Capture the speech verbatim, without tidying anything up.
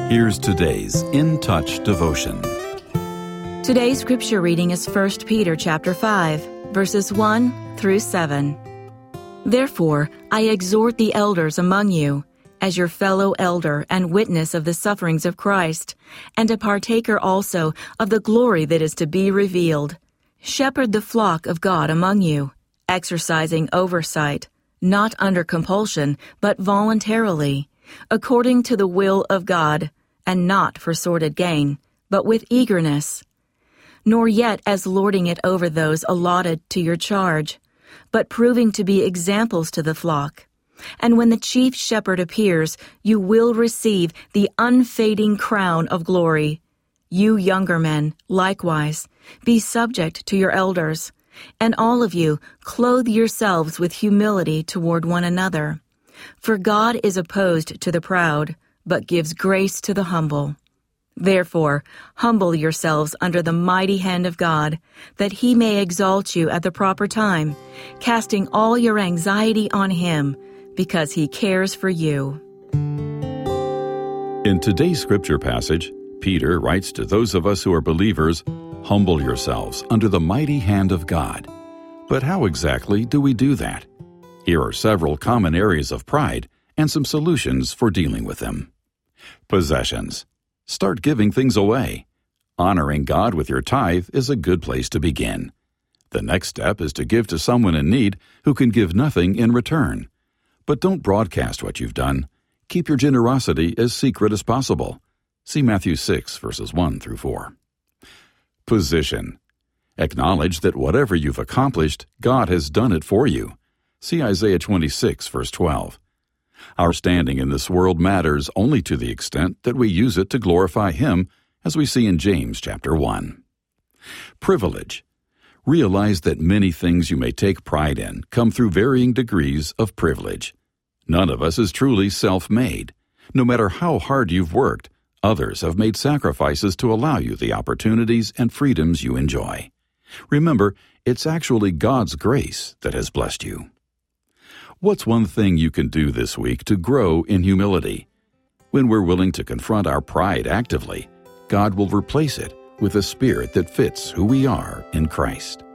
Here's today's In Touch devotion. Today's scripture reading is First Peter chapter five, verses one through seven. Therefore, I exhort the elders among you, as your fellow elder and witness of the sufferings of Christ, and a partaker also of the glory that is to be revealed. Shepherd the flock of God among you, exercising oversight, not under compulsion, but voluntarily, according to the will of God, and not for sordid gain, but with eagerness. Nor yet as lording it over those allotted to your charge, but proving to be examples to the flock. And when the chief shepherd appears, you will receive the unfading crown of glory. You younger men, likewise, be subject to your elders, and all of you clothe yourselves with humility toward one another. For God is opposed to the proud, but gives grace to the humble. Therefore, humble yourselves under the mighty hand of God, that he may exalt you at the proper time, casting all your anxiety on him, because he cares for you. In today's scripture passage, Peter writes to those of us who are believers, "Humble yourselves under the mighty hand of God." But how exactly do we do that? Here are several common areas of pride and some solutions for dealing with them. Possessions. Start giving things away. Honoring God with your tithe is a good place to begin. The next step is to give to someone in need who can give nothing in return. But don't broadcast what you've done. Keep your generosity as secret as possible. See Matthew six, verses one through four. Position. Acknowledge that whatever you've accomplished, God has done it for you. See Isaiah twenty-six, verse twelve. Our standing in this world matters only to the extent that we use it to glorify Him, as we see in James chapter one. Privilege. Realize that many things you may take pride in come through varying degrees of privilege. None of us is truly self-made. No matter how hard you've worked, others have made sacrifices to allow you the opportunities and freedoms you enjoy. Remember, it's actually God's grace that has blessed you. What's one thing you can do this week to grow in humility? When we're willing to confront our pride actively, God will replace it with a spirit that fits who we are in Christ.